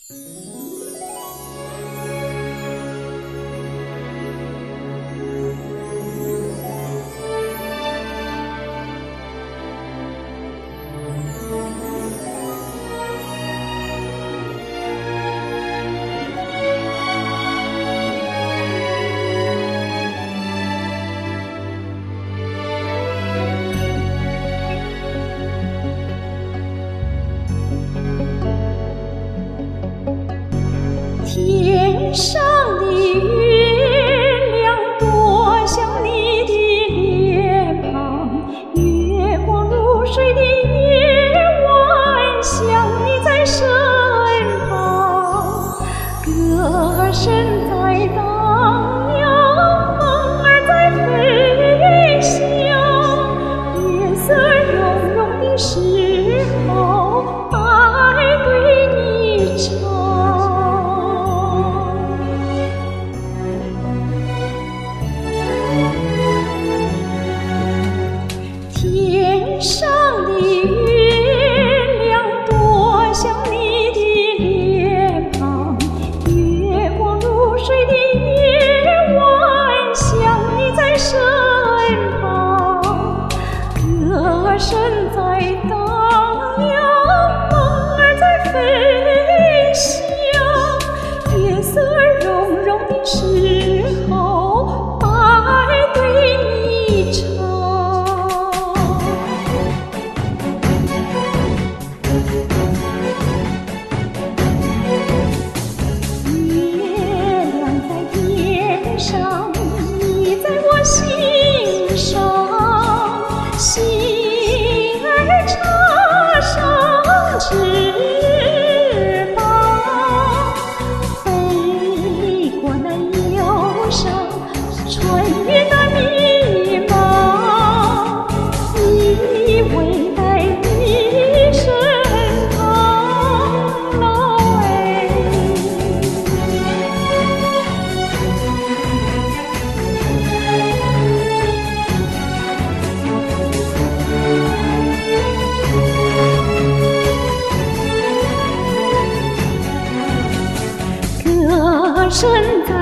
天上的月亮多像你的脸庞，月光如水的夜晚，想你在身旁。歌声在荡漾，梦儿在飞翔，月色融融的时候，爱对你唱。天上的月亮多像你的脸庞，月光如水的夜晚，想你在身旁。歌声在荡漾，梦儿在飞翔，月色融融的时候，爱对你唱。你在我心上，心儿插上翅膀，飞过那忧伤，穿越那迷茫，依偎在你身旁，老哎。歌声在